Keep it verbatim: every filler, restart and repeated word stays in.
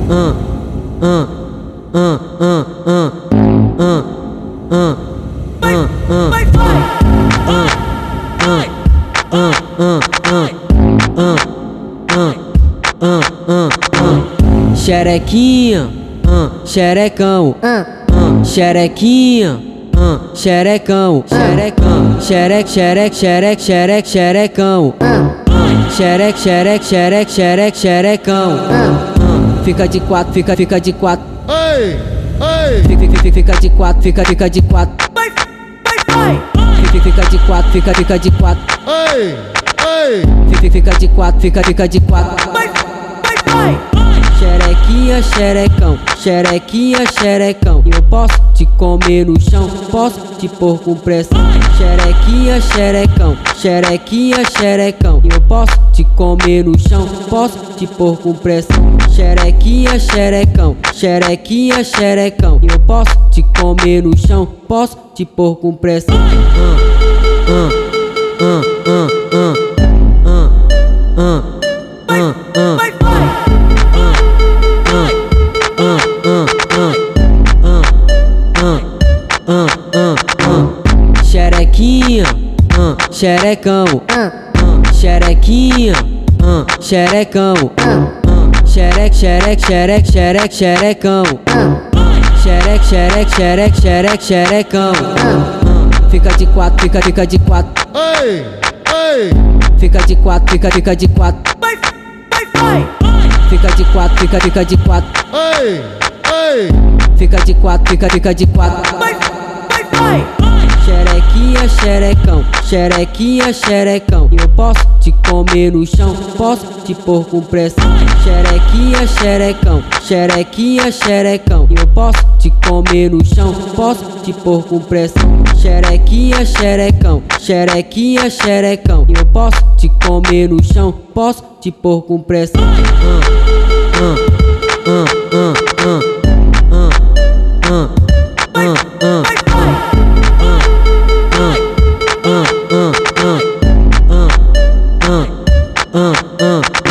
ah, ah, ah, ah, ah, ah, ah, ah, Vai, vai, ah, ah, ah, ah, ah, ah, ah, ah, ah. Xerequinha, ah, xerecão, ah, ah, xerequinha, ah, xerecão, xerecão, xereque, xereque, xereque, xereque, xerecão, ah, xereque, xereque, xereque, xereque, xerecão. Fica de quatro, fica, fica de quatro. Ei, ei, Fica, fica, fica de quatro, fica, fica de quatro. vai, vai, Fica, fica de quatro, fica, fica de quatro. ei, ei, Fica, fica de quatro, fica, fica de quatro. vai, vai, Xerequinha, xerecão, xerequinha, xerecão. Eu posso te comer no chão, posso te pôr com pressão. Xerequinha, xerecão, xerequinha, xerecão. Eu posso te comer no chão, posso te pôr com pressão. Xerequinha, xerecão, xerequinha, xerecão. Eu posso te comer no chão, posso te pôr com pressão. Ah, ah, ah, ah, ah, ah, ah, ah, ah. vai, vai, Xerequinha, ah, xerecão, ah, ah, xerequinha, ah, xerecão, ah, xereque, xereque, xereque, xereque, xerecão, xereque, xereque, xereque, xereque, xerecão. Fica de quatro, fica, fica de quatro. ei, ei, Fica de quatro, fica, fica de quatro. vai, vai, Fica de quatro, fica, fica de quatro. ei, ei, Fica de quatro, fica, fica de quatro. vai, vai, Xerequinha, xerecão, xerequinha, xerecão. Eu posso te comer no chão, posso te pôr com pressão. Xerequinha, xerecão, xerequinha, xerecão. Eu posso te comer no chão, posso te pôr com pressão. Xerequinha, xerecão, xerequinha, xerecão. Eu posso te comer no chão, posso te pôr com pressão. Ah, ah, ah, ah, ah, ah, ah, ah, ah. Uh, uh, uh, uh, uh, uh.